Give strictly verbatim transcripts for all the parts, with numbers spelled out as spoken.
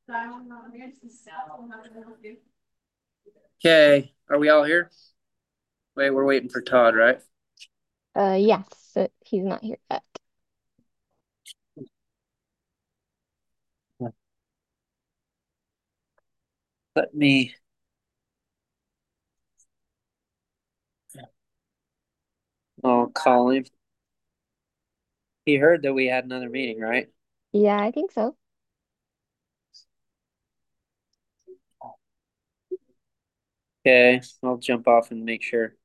Okay, are we all here? Wait, we're waiting for Todd, right? Uh, yes, uh, he's not here yet. Let me. I'll call him. He heard that we had another meeting, right? Yeah, I think so. Okay, I'll jump off and make sure.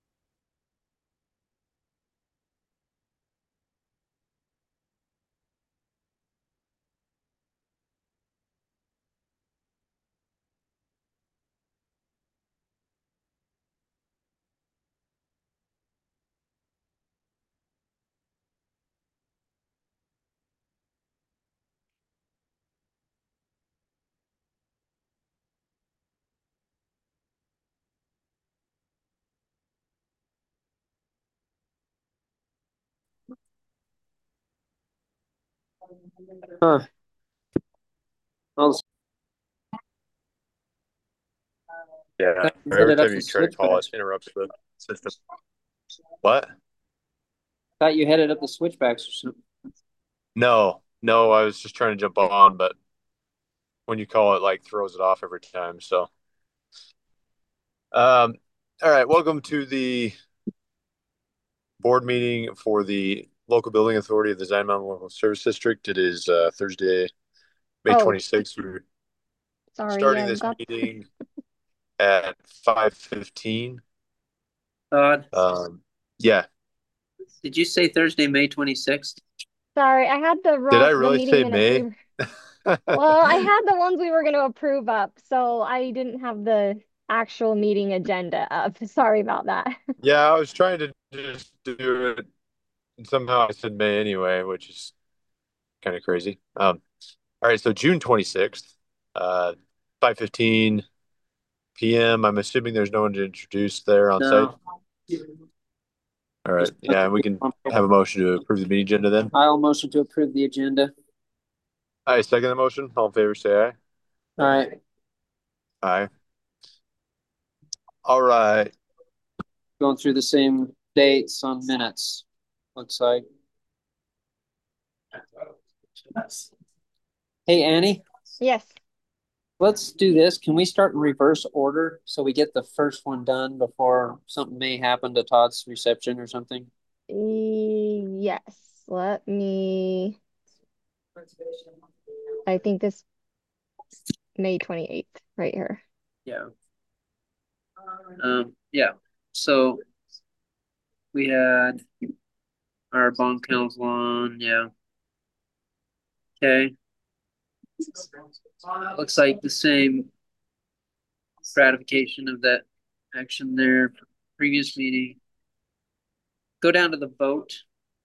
Huh. I'll Yeah, thought you every headed up time the you try to call, it switchbacks. interrupts the system. What? Thought you headed up the switchbacks or something. No, no, I was just trying to jump on, but when you call it, like throws it off every time. So, um, all right, welcome to the board meeting for the local building authority of the Zion Mountain Local Service District. It is uh, Thursday, May Oh, twenty-sixth. We're sorry, starting I've this got. meeting at five fifteen. Todd, Um, yeah, did you say Thursday, May twenty-sixth? Sorry, I had the did wrong I the really meeting say minutes we May? were. Well, I had the ones we were going to approve up, so I didn't have the actual meeting agenda up. Sorry about that. Yeah, I was trying to just do it. And somehow I said May anyway, which is kind of crazy. Um, all right, so June twenty-sixth, uh, five fifteen p m. I'm assuming there's no one to introduce there on site. No. All right, Just yeah, we can have a motion to approve the meeting agenda then. I'll motion to approve the agenda. I second the motion. All in favor, say aye. All right, Aye. All right. going through the same dates on minutes. Looks like. Hey, Annie, Yes. let's do this. Can we start in reverse order so we get the first one done before something may happen to Todd's reception or something? Yes. Let me. I think this May twenty-eighth, right here. Yeah. Um, yeah. So we had our bond council on, yeah. Okay. Looks like the same ratification of that action there, previous meeting. Go down to the vote.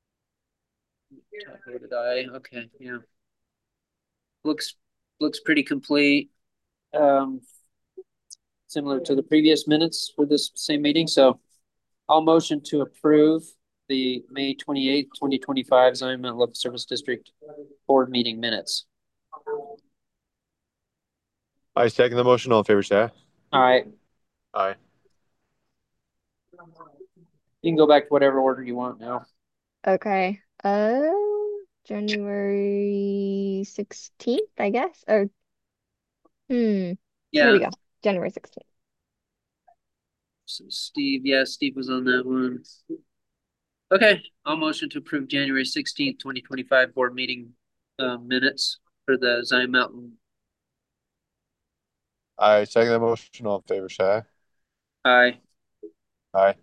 Voted aye. Okay, yeah. Looks looks pretty complete. Um, similar to the previous minutes for this same meeting. So I'll motion to approve the May twenty-eighth, twenty twenty-five Zion Mountain Local Service District Board meeting minutes. I second the motion. All in favor, say aye. All right, Aye. you can go back to whatever order you want now. Okay. Uh, January sixteenth, I guess. Or, hmm. There we Yeah. go. January sixteenth. So Steve, yeah, Steve was on that one. Okay, I'll motion to approve January sixteenth, twenty twenty-five board meeting uh, minutes for the Zion Mountain. I second the motion. All in favor, say aye. Aye. Aye.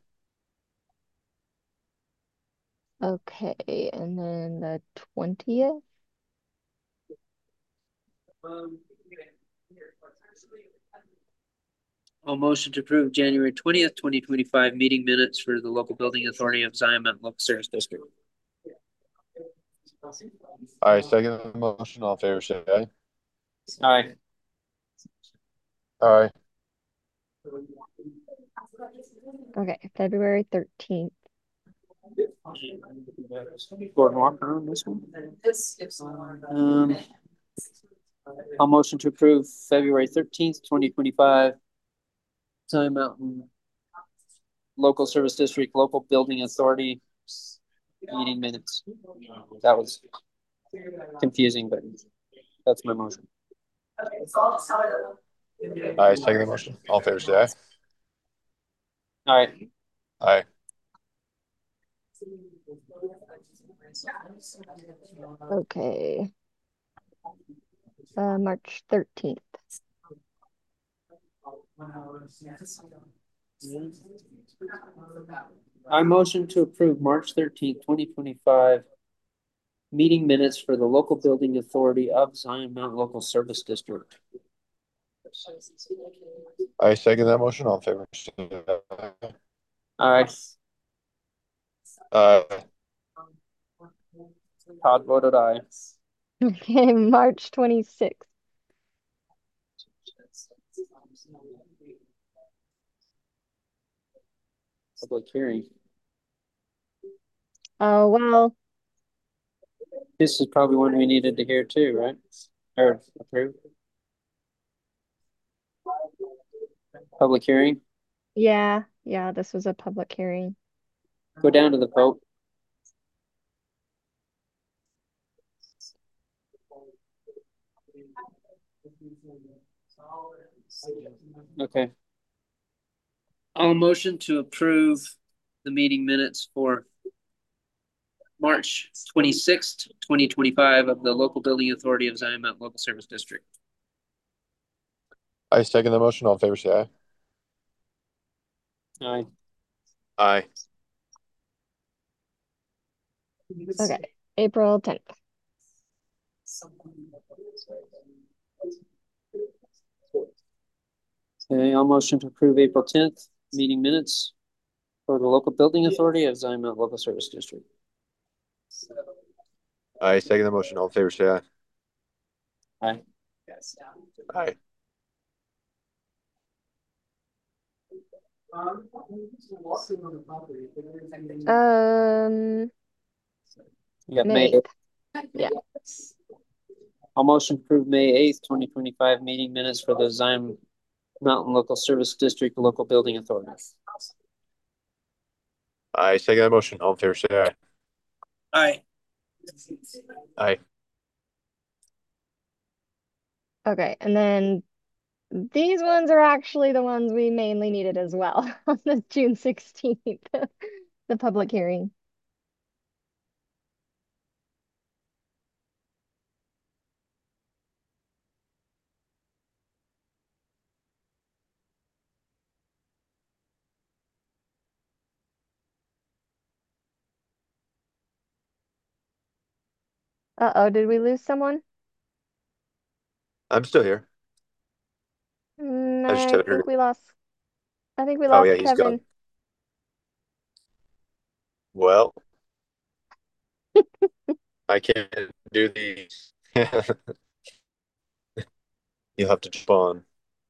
Okay, and then the twentieth. I'll motion to approve January twentieth, twenty twenty-five meeting minutes for the local building authority of Zion Mountain Local Service District. I second the motion. All in favor, say aye. Aye. Aye. Okay, February thirteenth. Gordon Walker on this one. Um, I'll motion to approve February thirteenth, twenty twenty-five. Zion Mountain Local Service District, Local Building Authority meeting minutes. That was confusing, but that's my motion. I second the motion. All in favor, say aye. All right. Aye. Okay. Uh, March thirteenth. I motion to approve March thirteenth, twenty twenty-five meeting minutes for the Local Building Authority of Zion Mountain Local Service District. I second that motion. All in favor, say aye. All right. Uh, Todd voted aye. Okay, March twenty-sixth. Public hearing. Oh, well, This is probably one we needed to hear too, right? Or approve? Public hearing. yeah, yeah, this was a public hearing. Go down to the vote. Okay. I'll motion to approve the meeting minutes for March twenty-sixth, twenty twenty-five of the Local Building Authority of Zion Mountain Local Service District. I second the motion. All in favor, say aye. Aye. Aye. Okay, April tenth. Okay, I'll motion to approve April tenth meeting minutes for the Local Building Authority of Zion Mountain Local Service District. I second the motion. All in favor, say aye. Aye. Aye. Um, You got May May. eighth. Yeah. I'll motion to approve May eighth, twenty twenty-five meeting minutes for the Zion Mountain Local Service District Local Building Authority. I second that motion. All in favor, say aye. Aye. Aye. Okay, and then these ones are actually the ones we mainly needed as well on the June sixteenth, the public hearing. Uh-oh, did we lose someone? I'm still here. Mm, I just I haven't heard think it. we lost. I think we Oh, yeah, lost he's gone. Kevin. Well, I can't do these. You'll have to jump on.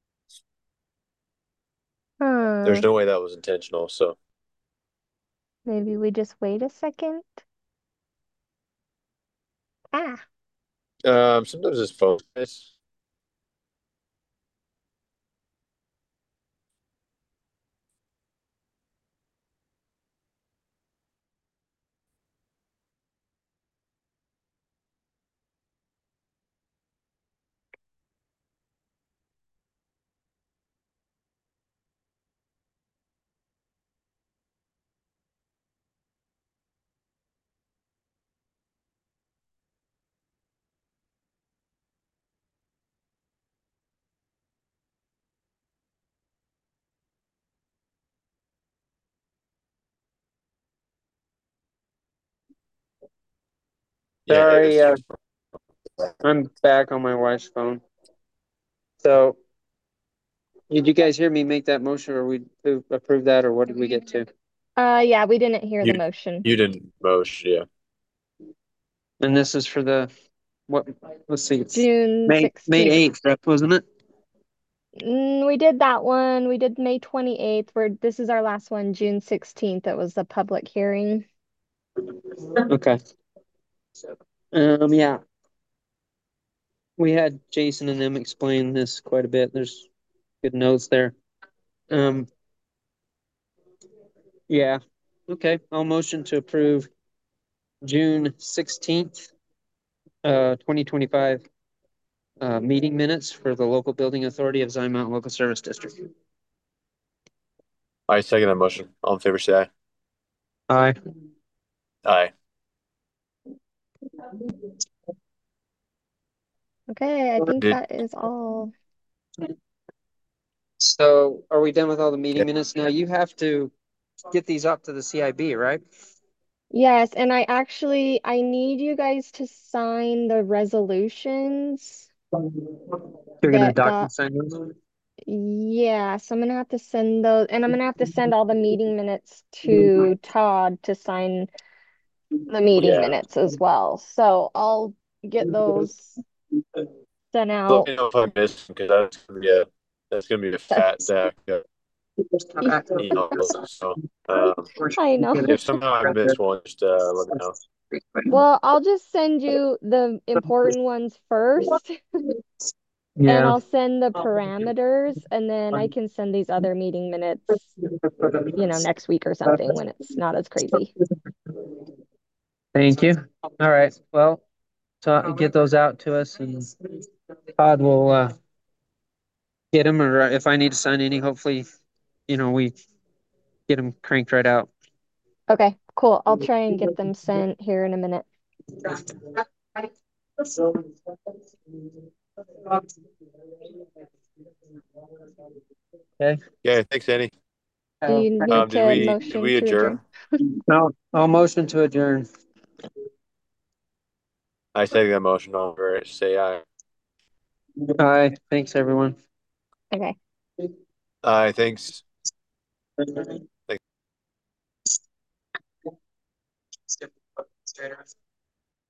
There's Hmm. no way that was intentional, so Maybe we just wait a second. Ah. um sometimes it's phone. It's, yeah, it Sorry, uh, was. I'm back on my wife's phone. So, did you guys hear me make that motion, or we approve- approve that, or what did we get to? Uh, yeah, we didn't hear the You motion. you didn't motion, yeah. And this is for the what? Let's see, it's June May May sixteenth. eighth, wasn't it? Mm, we did that one. We did May twenty-eighth. Where this is our last one, June sixteenth. It was the public hearing. Okay. Um, yeah. we had Jason and them explain this quite a bit. There's good notes there. Um, yeah. Okay, I'll motion to approve June sixteenth, uh, twenty twenty-five, uh, meeting minutes for the local building authority of Zion Mountain Local Service District. I second that motion. All in favor, say aye. Aye. Aye. Okay, I think Did that is all. So are we done with all the meeting minutes? Now you have to get these up to the C I B, right? Yes, and I actually I need you guys to sign the resolutions You're gonna that got docu sign those? yeah, so I'm gonna have to send those, and I'm gonna have to send all the meeting minutes to Todd to sign the meeting yeah. minutes as well. So I'll get those sent Let out. me know if I missed because that's gonna be a that's gonna be a fat deck of emails. So um, I know. if somehow I missed one, just uh, let me know. Well, I'll just send you the important ones first, and Yeah. I'll send the parameters, and then I can send these other meeting minutes, you know, next week or something when it's not as crazy. Thank you. All right. Well, so get those out to us and Todd will uh get them, or if I need to sign any, hopefully, you know, we get them cranked right out. Okay, cool. I'll try and get them sent here in a minute. Okay. Yeah, thanks, Annie. Do you Um, need did to we did motion we to adjourn? adjourn? No, I'll motion to adjourn. I second that motion. All right, say aye. Aye. Thanks, everyone. Okay. Aye, thanks. Thanks.